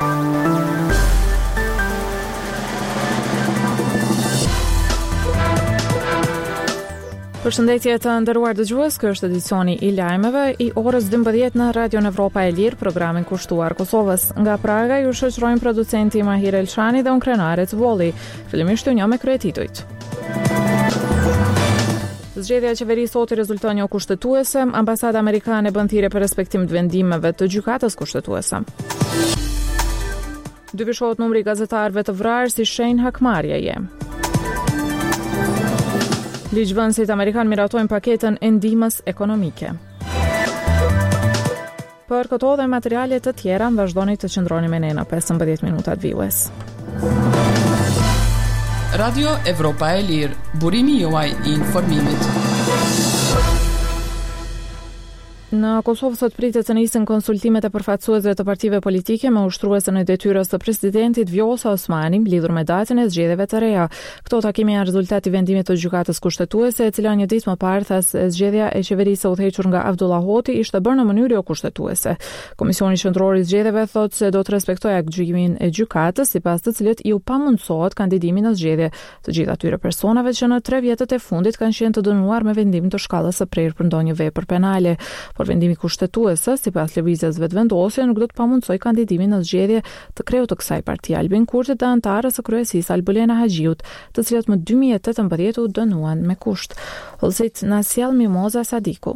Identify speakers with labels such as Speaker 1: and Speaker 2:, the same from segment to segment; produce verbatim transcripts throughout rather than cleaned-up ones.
Speaker 1: Përshëndetje të nderuar dëgjues, ky është edicioni i lajmeve i orës dymbëdhjetë në Radio Evropa e Lirë, programin kushtuar Kosovës. Nga Praga ju shoqërojnë producenti Mahir Elshani dhe unë Krenare Volli. Fillimisht ju një me kryetitujt. Zgjedhja e qeverisë sot rezulton një kushtetuese, ambasada amerikane bën thirrje për respektim të vendimeve të gjykatës kushtetuese. Dyfishohet numri i gazetarëve të vrarë si shenjë hakmarrjeje. Ligjvënësit amerikan miratojnë paketën e ndihmës ekonomike. Për këto dhe materiale të tjera, vazhdoni të qëndroni me ne në pesëmbëdhjetë minutat vijues.
Speaker 2: Radio Evropa e Lirë, burimi juaj i informimit.
Speaker 1: Në Kosovë sot pritet të nisin konsultimet e përfaqësuesve të partive politike me ushtruesën e detyrës së presidentit Vjosa Osmani lidhur me datën e zgjedhjeve të reja. Këto takime janë rezultati i vendimit të gjykatës kushtetuese, e cila një ditë më parë tha se zgjedhja e qeverisë së udhëhequr nga Abdullah Hoti ishte bërë në mënyrë jo kushtetuese. Komisioni qendror i zgjedhjeve thotë se do të respektojë gjykimin e gjykatës, sipas të cilët iu pamundsohet kandidimi në zgjedhje të gjithë atyre personave që në tre vjetët e fundit kanë qenë të dënuar me vendim të shkallës së prerë për ndonjë vepër penale. Por vendimi kushtetuese, sipas lëvizjes vetëvendosje, nuk do të pamundsoj kandidimin në zgjedhje të kreut të kësaj partie Albin Kurti dhe anëtarës së kryesisë Albulena Haxhiut, të cilat më dy mijë e tetëmbëdhjetë u dënuan me kusht. Hollësit na sjell Mimoza Sadiku.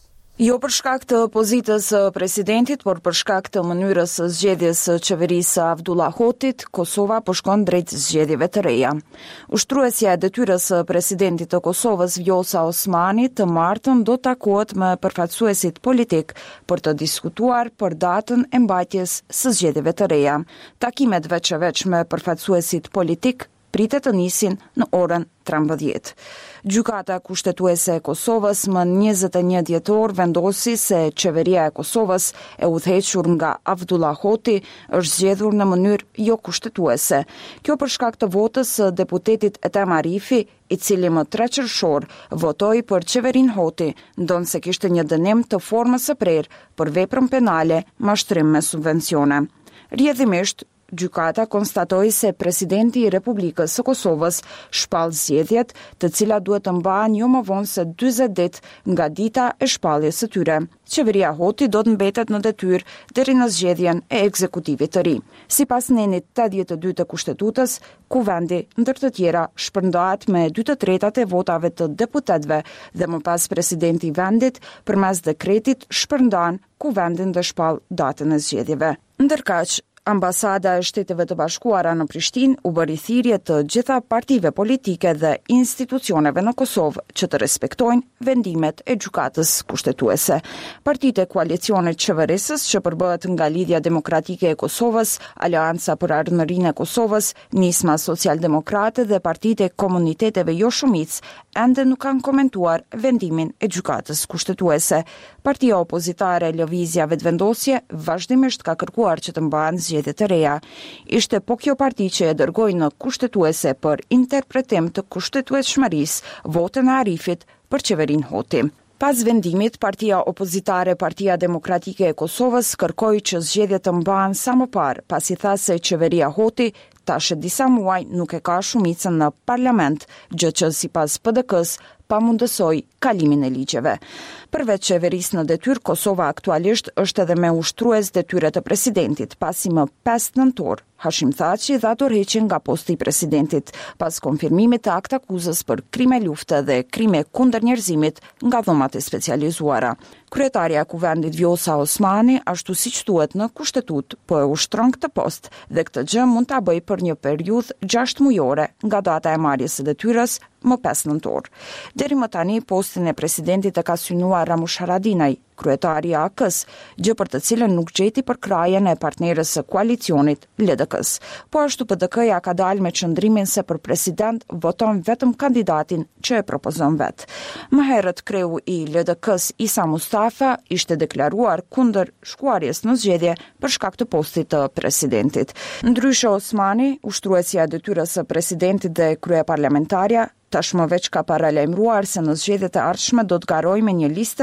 Speaker 3: Jo për shkak të pozitës së presidentit, por për shkak të mënyrës së zgjedhjes së qeverisë së Abdullah Hotit, Kosova po shkon drejt zgjedhjeve të reja. Ushtruesja e detyrës së presidentit të Kosovës Vjosa Osmani të martën do takohet me përfaqësuesit politik për të diskutuar për datën e mbajtjes së zgjedhjeve të reja. Takimet veç e veç me përfaqësuesit politik pritet të nisin në orën trembëdhjetë. Gjykata kushtetuese e Kosovës më njëzet e një dhjetor vendosi se qeveria e Kosovës e udhëhequr nga Abdullah Hoti është zgjedhur në mënyrë jo kushtetuese. Kjo për shkak të votës së deputetit Etem Arifi, i cili më tre qershor votoi për qeverinë Hoti, ndonse kishte një dënim të formës së prerë për veprën penale mashtrim me subvencione. Rrjedhimisht, gjykata konstatoi se presidenti i Republikës së Kosovës shpall zgjedhjet, të cilat duhet të mbahen jo më vonë se dyzet ditë nga dita e shpalljes së tyre. Qeveria Hoti do të mbetet në detyrë deri në zgjedhjen e ekzekutivit të ri. Sipas nenit tetëdhjetë e dy të kushtetutës, kuvendi ndër të tjera shpërndahet me dy të tretat e votave të deputetëve dhe më pas presidenti i vendit përmes dekretit shpërndan kuvendin dhe shpall datën e zgjedhjeve. Ndërkaq, Ambasada e Shteteve të Bashkuara në Prishtinë u bëri thirrje të gjitha partive politike dhe institucioneve në Kosovë që të respektojnë vendimet e gjykatës kushtetuese. Partitë e koalicionit qeverisës që përbëhet nga Lidhja Demokratike e Kosovës, Aleanca për Ardhmërinë e Kosovës, Nisma Socialdemokrate dhe partitë e komuniteteve jo shumicë ende nuk kanë komentuar vendimin e gjykatës kushtetuese. Partia opozitare Lëvizja Vetëvendosje vazhdimisht ka kërkuar që të mbahen zgjedhje të reja. Ishte po kjo parti që e dërgoi në kushtetuese për interpretim të kushtetueshmërisë votën e Arifit për qeverinë Hoti. Pas vendimit, partia opozitare Partia Demokratike e Kosovës kërkoi që zgjedhjet të mbahen sa më parë, pasi tha se qeveria Hoti tash e disa muaj nuk e ka shumicën në parlament, gjë që sipas P D K-s pamundësoj kalimin e ligjeve. Përveç qeverisë në detyrë, Kosova aktualisht është edhe me ushtrues detyre të presidentit, pasi më pesë nëntor Hashim Thaçi dha dorëheqjen nga posti i presidentit, pas konfirmimit të akt akuzës për krime lufte dhe krime kundër njerëzimit nga dhomat e specializuara. Kryetaria e kuvendit Vjosa Osmani, ashtu siç thuhet në kushtetut, po e ushtron këtë post dhe këtë gjë mund ta bëj për një periudhë gjashtë mujore nga data e marrjes së detyrës më pesë nëntor. Deri më tani postin e presidentit e ka synuar Ramush Haradinaj, kryetari i A K-s, gjë për të cilën nuk gjeti përkrajen e partnerës së koalicionit L D K-s. Po ashtu P D K-ja ka dalë me qëndrimin se për president voton vetëm kandidatin që e propozon vet. Më herët kreu i L D K-s Isa Mustafa ishte deklaruar kundër shkuarjes në zgjedhje për shkak të postit të presidentit. Ndryshe Osmani, ushtruesja e detyrës së presidentit dhe kryeparlamentarja, tashmë veç ka paralajmëruar se në zgjedhjet e ardhshme do të garojë me një listë të re,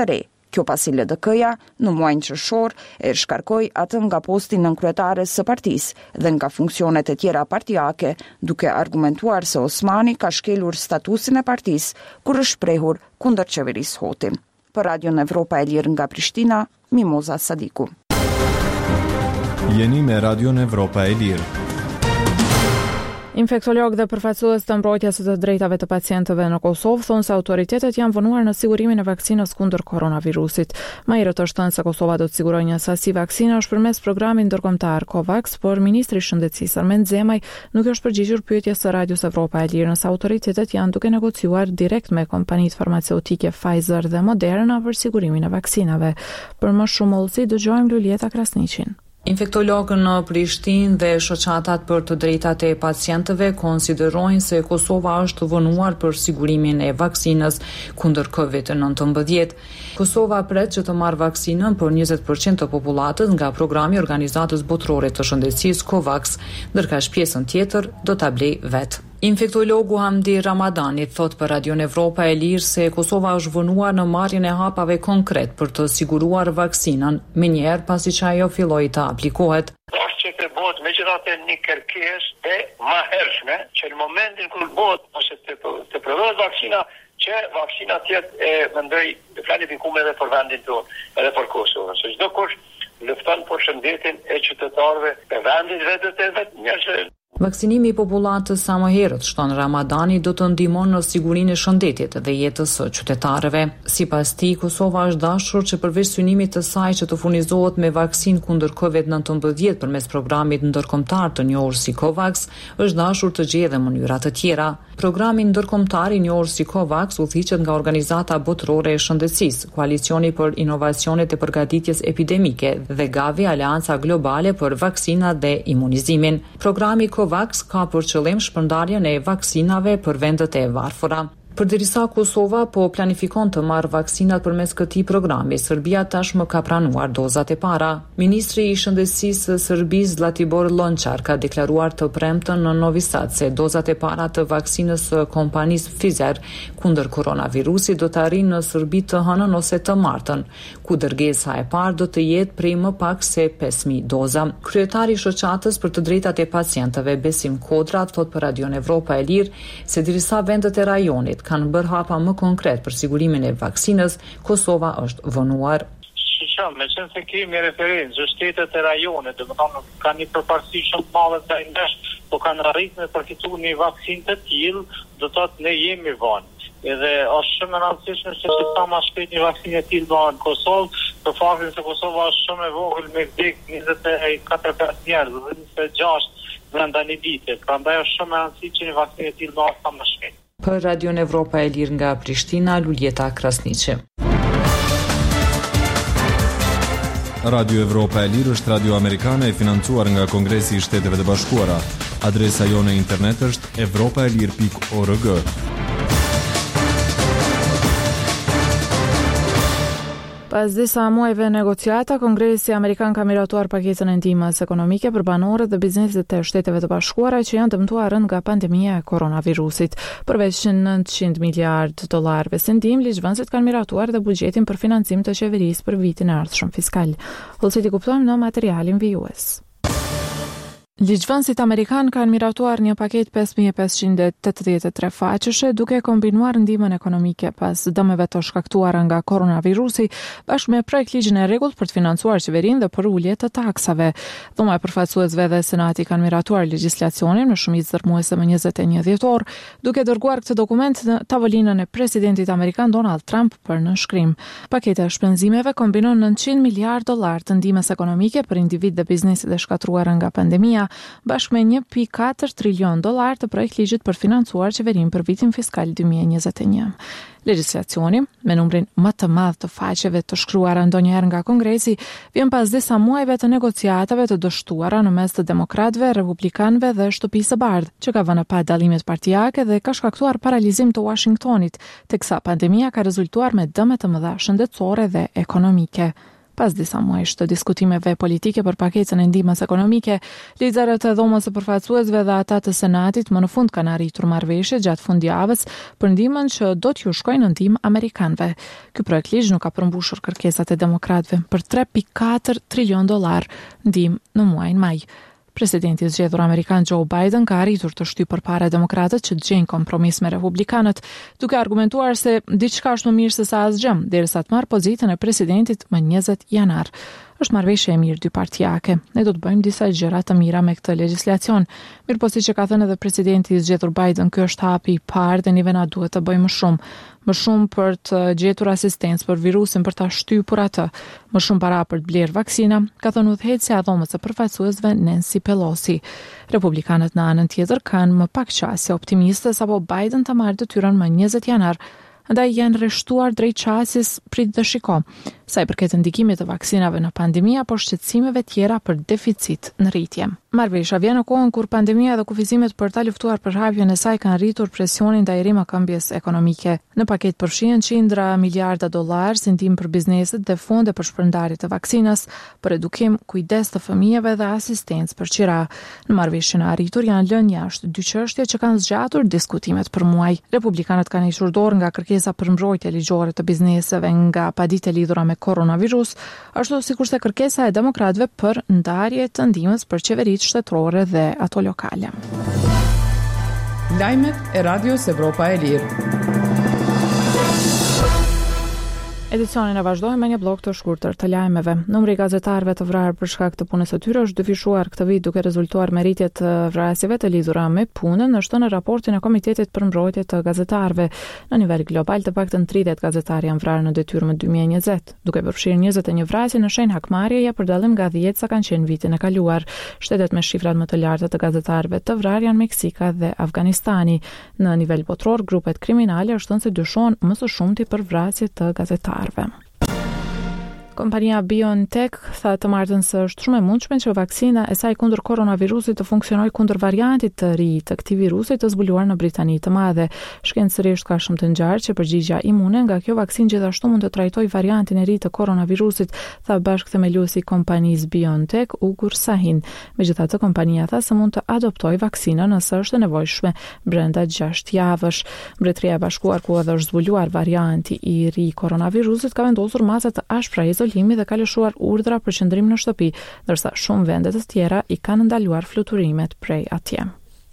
Speaker 3: Kjo pasi L D K-ja në muajin qershor e shkarkoi atë nga posti nënkryetares së partisë dhe nga funksionet e tjera partijake, duke argumentuar se Osmani ka shkelur statusin e partisë kur është shprehur kundër qeverisë Hoti. Për Radion Evropa e Lirë nga Prishtina, Mimoza Sadiku.
Speaker 4: Jeni me Radion Evropa e Lirë.
Speaker 1: Infektolog dhe përfaqësues të mbrojtjes së të drejtave të pacientëve në Kosovë thonë se autoritetet janë vonuar në sigurimin e vaksinës kundër koronavirusit. Më herët është thënë se Kosova do të sigurojë një sasi vaksinash përmes programit ndërkombëtar COVAX, por ministri i Shëndetësisë Armend Zemaj nuk është përgjigjur pyetjes së Radios Evropa e Lirë nëse autoritetet janë duke negociuar direkt me kompanitë farmaceutike Pfizer dhe Moderna për sigurimin e vaksinave. Për më shumë ullësi dëgjojmë Lulieta Krasniqin.
Speaker 5: Infektologët në Prishtinë dhe shoqatat për të drejtat e pacientëve konsiderojnë se Kosova është vonuar për sigurimin e vaksinës kundër kovid nëntëmbëdhjetë. Kosova pret që të marrë vaksinën për njëzet përqind të popullatës nga programi i Organizatës Botërore të Shëndetësisë COVAX, ndërka pjesën tjetër do ta blejë vetë. Infektologu Hamdi Ramadani thot për Radion Evropa e Lirë se Kosova është vonuar në marrjen e hapave konkret për të siguruar vaksinën, menjëherë pasi që ajo filloi të aplikohet.
Speaker 6: Është që të bëhet megjithatë një kërkesë e mahershme që në momentin kur bëhet ose të, të prodhohet vaksina, që vaksina tjetë e mendoj të planifikuar edhe për vendin tonë, edhe për Kosovën. Se çdo kush lufton për shëndetin e qytetarëve të vendit vetë të vetë njerëzve.
Speaker 5: Vaksinimi i popullatës sa më herët, shton Ramadani, do të ndihmon në sigurinë e shëndetit dhe jetës së qytetarëve. Sipas tij, Kosova është dashur që përveç synimit të saj që të furnizohet me vaksinë kundër kovid nëntëmbëdhjetë përmes programit ndërkombëtar të njohur si COVAX, është dashur të gjejë edhe mënyra të tjera. Programi ndërkombëtar i njohur si COVAX udhëhiqet nga Organizata Botërore e Shëndetësisë, Koalicioni për Inovacionet e Përgatitjes Epidemike dhe Gavi, Aleanca Globale për Vaksina dhe Imunizimin. Programi COVAX ka për qëllim shpërndarjen e vaksinave për vendet e varfëra. Përderisa Kosova po planifikon të marrë vaksinat përmes këtij programi, Serbia tashmë ka pranuar dozat e para. Ministri i Shëndetësisë së Serbisë Zlatibor Lončar ka deklaruar të premten në Novi Sad se dozat e para të vaksinës së kompanisë Pfizer kundër koronavirusit do të arrijnë në Serbi të hënën ose të martën, ku dërgesa e parë do të jetë prej më pak se pesë mijë doza. Kryetari i shoqatës për të drejtat e pacientëve Besim Kodra thot për Radion Evropa e Lirë se derisa vendet e rajonit kanë bërë hapa më konkret për sigurimin e vaksinës, Kosova është vonuar.
Speaker 6: Shqam, me qenë se kemi referencë, shtetet e rajonit, dhe më tonë kanë një përparësi shumë të madhe të ndesh, po kanë arritur me përfitu një vaksinë të tillë, do të thotë ne jemi vonë. Edhe është shumë e rëndësishme se që sa më shpejt një vaksinë e tillë bëhet në Kosovë, për faktin se Kosova është shumë e vogël me vdek njëzet e katër njerëz, dhe njëzet e gjashtë brenda një dite. Prandaj është shumë e rëndësishme që një vaksinë e tillë bëhet sa më shpejt.
Speaker 5: Për Radion Evropa e Lirë nga Prishtina, Lulieta Krasniqi.
Speaker 4: Radio Evropa e Lirë është radio amerikane e financuar nga Kongresi i Shteteve të Bashkuara. Adresa jone internet është evropaelir pikë org.
Speaker 1: Pas disa muajve negociata, Kongresi Amerikan ka miratuar paketën e ndihmës ekonomike për banorët dhe bizneset e Shteteve të Bashkuara që janë dëmtuar nga pandemia e koronavirusit. Përveç nëntëqind miliard dollarëve së ndihmë, ligjvënësit kanë miratuar dhe buxhetin për financim të qeverisë për vitin e ardhshëm fiskal. Hollësit i kuptojmë në materialin vijues. Ligjvënësit amerikan kanë miratuar një paketë pesë mijë e pesëqind e tetëdhjetë e tre faqeshe duke kombinuar ndihmën ekonomike pas dëmeve të shkaktuara nga koronavirusi bashkë me projekt ligjin e rregullt për të financuar qeverinë dhe për ulje të taksave. Dhoma e përfaqësuesve dhe Senati kanë miratuar legjislacionin në shumicë dërmuese më njëzet e një dhjetor, duke dërguar këtë dokument në tavolinën e presidentit amerikan Donald Trump për nënshkrim. Paketa e shpenzimeve kombinon nëntëqind miliard dollar të ndihmës ekonomike për individ dhe bizneset e shkatruara nga pandemia, bashkë me një pikë katër trilion dollar të projekt ligjit për financuar qeverinë për vitin fiskal dy mijë e njëzet e një. Legjislacioni, me numrin më të madh të faqeve të shkruara ndonjëherë nga Kongresi, vjen pas disa muajve të negociatave të dështuara në mes të demokratëve, republikanëve dhe shtëpisë së bardhë, që ka vënë pa dallimet partijake dhe ka shkaktuar paralizim të Washingtonit, teksa pandemia ka rezultuar me dëme të mëdha shëndetësore dhe ekonomike. Pas disa muajsh të diskutimeve politike për paketën e ndihmës ekonomike, liderët e Dhomës së Përfaqësuesve dhe ata të Senatit më në fund kanë arritur marrëveshje gjatë fundjavës për ndihmën që do t'ju shkojnë në ndihmë amerikanëve. Ky projekt ligj nuk ka përmbushur kërkesat e demokratëve për tre pikë katër trilion dollar ndihmë në muajin maj. Presidenti i zgjedhur amerikan Joe Biden ka arritur të shtyjë përpara demokratët që të gjejnë kompromis me republikanët, duke argumentuar se diçka është më mirë se sa asgjë, derisa të marrë pozitën e presidentit më njëzet janar. Është marrëveshje e mirë dypartijake. Ne do të bëjmë disa gjëra të mira me këtë legjislacion. Mirë po siç e ka thënë edhe presidenti i zgjedhur Biden, ky është hapi i parë dhe neve na duhet të bëjmë më shumë. Më shumë për të gjetur asistencë për virusin, për ta shtypur atë, më shumë para për të blerë vaksina, ka thënë udhëheqësja e Dhomës së Përfaqësuesve Nancy Pelosi. Republikanët në anën tjetër kanë më pak qasje optimiste sapo Biden të marrë detyrën më njëzet janar, ndaj janë rreshtuar drejt qasjes prit dhe shiko, sa i përket ndikimit të vaksinave në pandemi apo shqetësimeve tjera për deficit në rritje. Marrëveshja vjen në kohën kur pandemia dhe kufizimet për ta luftuar përhapjen e saj kanë rritur presionin ndaj rrimëkëmbjes ekonomike. Në paketë përfshihen qindra miliarda dollar si ndihmë për bizneset dhe fonde për shpërndarje të vaksinës, për edukim, kujdes të fëmijëve dhe asistencë për qira. Në marrëveshjen e arritur janë lënë jashtë dy çështje që kanë zgjatur diskutimet për muaj. Republikanët kanë hequr dorë nga kërkesa për mbrojtje ligjore të bizneseve nga paditët e lidhura me koronavirus, ashtu sikurse kërkesa e demokratëve për ndarje të ndihmës për qeveritë shtetërore dhe ato lokale.
Speaker 2: Lajmet e Radios Evropa e Lirë.
Speaker 1: Edicionin e vazhdojmë me një blok të shkurtër të lajmeve. Numri i gazetarëve të vrarë për shkak të punës së tyre është dyfishuar këtë vit duke rezultuar me rritje të vrasjeve të lidhura me punën, ashtu në raportin e Komitetit për mbrojtje të gazetarëve. Në nivel global, të paktën tridhjetë gazetarë janë vrarë në detyrë më dy mijë e njëzet, duke përfshirë njëzet e një vrasje në shenjë hakmarrjeje për dallim nga dhjetë sa kanë qenë vitin e kaluar. Shtetet me shifrat më të larta të gazetarëve të vrarë janë Meksika dhe Afganistani. Në nivel botror, grupet kriminale ashton se dyshohen më së shumti për vrasje të gazetarëve. Kompania BioNTech tha të martën se është shumë e mundshme që vaksina e saj kundër koronavirusit të funksionojë kundër variantit të ri të këtij virusi të zbuluar në Britani të Madhe. Shkencërisht ka shumë të ngjarë që përgjigjja imune nga kjo vaksinë gjithashtu mund të trajtojë variantin e ri të koronavirusit, tha bashkëthemeluesi i kompanisë BioNTech, Ugur Sahin. Megjithatë, kompania tha se mund të adoptojë vaksinën nëse është e nevojshme brenda gjashtë javësh. Mbretëria e Bashkuar, ku edhe është zbuluar varianti i ri i koronavirusit, ka vendosur masa të ashpra dhe ka lëshuar urdhra për qëndrim në shtëpi, ndërsa shumë vende të tjera i kanë ndaluar fluturimet prej atje.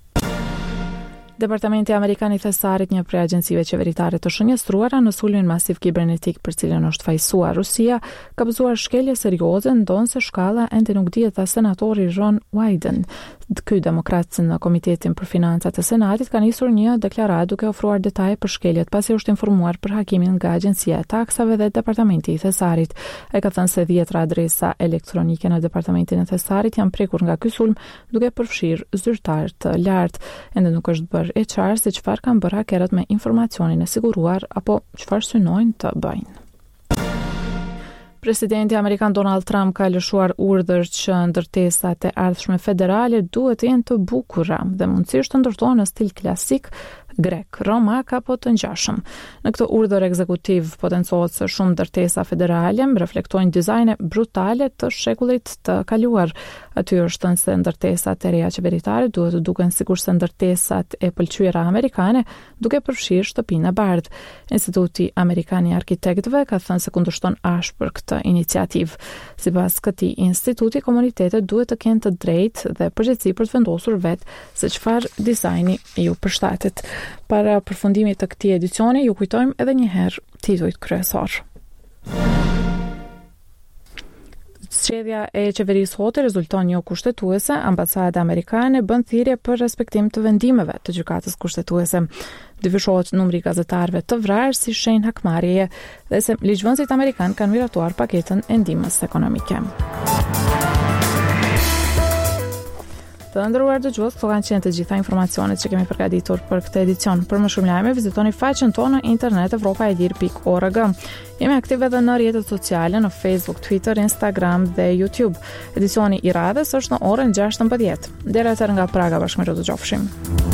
Speaker 1: Departamenti Amerikan i Thesarit, një prej agjencive qeveritare të shënjestruara në sulmin masiv kibernetik për cilën është fajsuar Rusia, ka bëzuar shkelje serioze, ndonse shkalla ende nuk dihet, tha senatori Ron Wyden. Ky demokrat në Komitetin për Financat të Senatit ka nisur një deklaratë duke ofruar detaje për shkeljet pasi është informuar për hakimin nga Agjencia e Taksave dhe Departamenti i Thesarit. Ai ka thënë se dhjetra adresa elektronike në Departamentin e Thesarit janë prekur nga ky sulm, duke përfshirë zyrtar të lartë. Ende nuk është bërë e qartë se çfarë kanë bërë hakerët me informacionin e siguruar apo çfarë synojnë të bëjnë. Presidenti amerikan Donald Trump ka lëshuar urdhër që ndërtesat e ardhshme federale duhet të jenë të bukura dhe mundësisht të ndërtohen në stil klasik grek, romak apo të ngjashëm. Në këtë urdhër ekzekutiv potencohet se shumë ndërtesa federale reflektojnë dizajne brutale të shekullit të kaluar. Aty është thënë se ndërtesat e reja qeveritare duhet të duken sikurse ndërtesat e pëlqyera amerikane, duke përfshirë shtëpinë e bardhë. Instituti Amerikan i Arkitektëve ka thënë se kundërshton ashpër këtë iniciativë. Sipas këtij instituti, komunitetet duhet të kenë të drejtë dhe përgjegjësi për të vendosur vetë se çfarë dizajni ju përshtatet. Para përfundimit të këtij edicioni, ju kujtojmë edhe një herë titujt kryesor. Zgjedhja e qeverisë hote rezulton jo kushtetuese, ambasada amerikane bën thirrje për respektim të vendimeve të gjykatës kushtetuese. Dyfishohet numri i gazetarëve të vrarë si shenjë hakmarrjeje dhe se ligjvënësit amerikan kanë miratuar paketën e ndihmës ekonomike. Të nderuar dëgjues, këto kanë qenë të gjitha informacionet që kemi përgatitur për këtë edicion. Për më shumë lajme, vizitoni faqen tonë në internet evropa e lir pikë org. Jemi aktiv edhe në rrjetet sociale në Facebook, Twitter, Instagram dhe YouTube. Edicioni i radhës është në orën gjashtëmbëdhjetë. Deri atëherë nga Praga bashkë me ju dëgjofshim.